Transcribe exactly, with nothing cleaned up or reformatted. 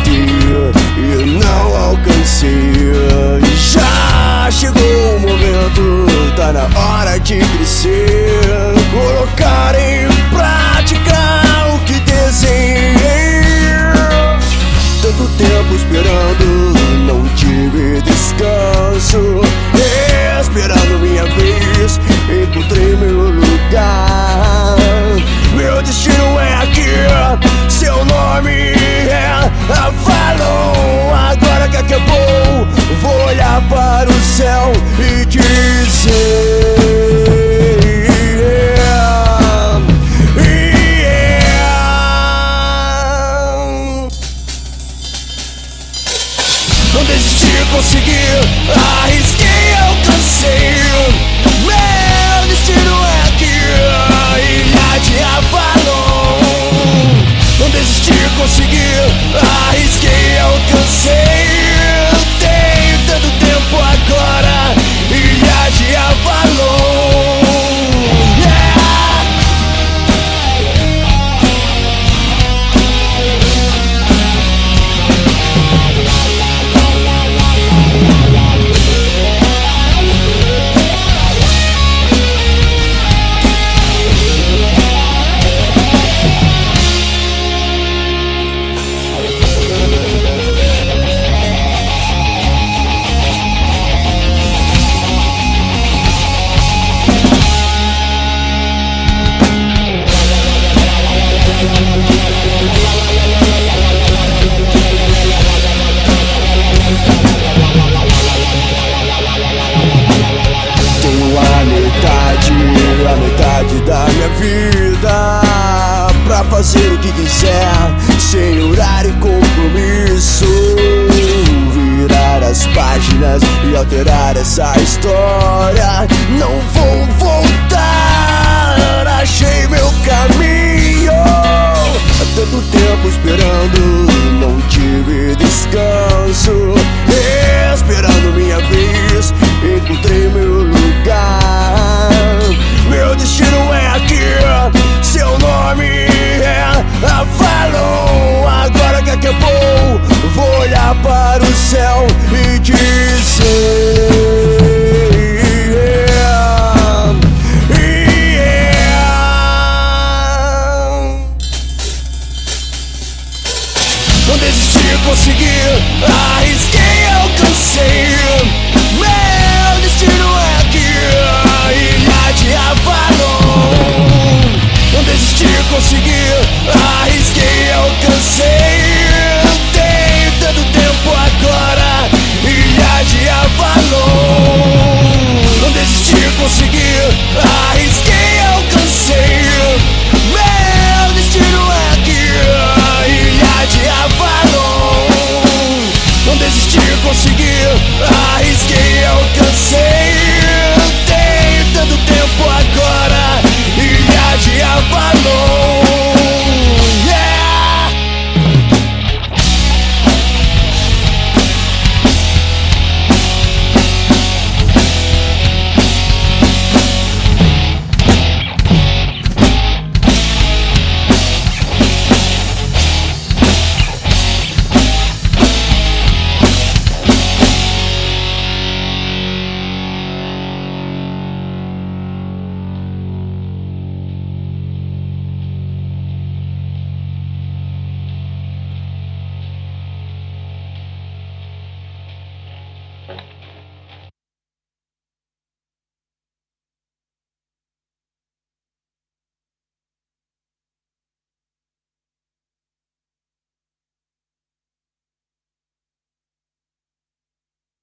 e não alcancei. Já chegou o momento, tá na hora de crescer, colocar em prática o que desenhei. Tanto tempo esperando, não tive descanso, esperando minha vez, encontrei meu lugar. Meu destino é aqui, seu nome é Avalon. Agora que acabou, vou olhar para o céu e dizer: yeah, yeah. Não desisti, consegui, arrisquei, alcancei. Meu destino é aqui, ilha de Avalon. Não desisti, consegui, arrisquei, alcancei. Tenho tanto tempo agora, ilha de Avalon. A metade da minha vida pra fazer o que quiser, sem horário e compromisso. Virar as páginas e alterar essa história. Não vou voltar, achei meu caminho. Há tanto tempo esperando, não tive descanso, esperando minha vez, encontrei meu lugar. Meu destino é aqui, seu nome é Avalon. Agora que acabou, vou olhar para o céu e dizer: yeah, yeah. Não desisti, consegui, arrisquei, alcancei. Meu destino é aqui, ilha de Avalon. Não desisti, consegui, arrisquei, alcancei.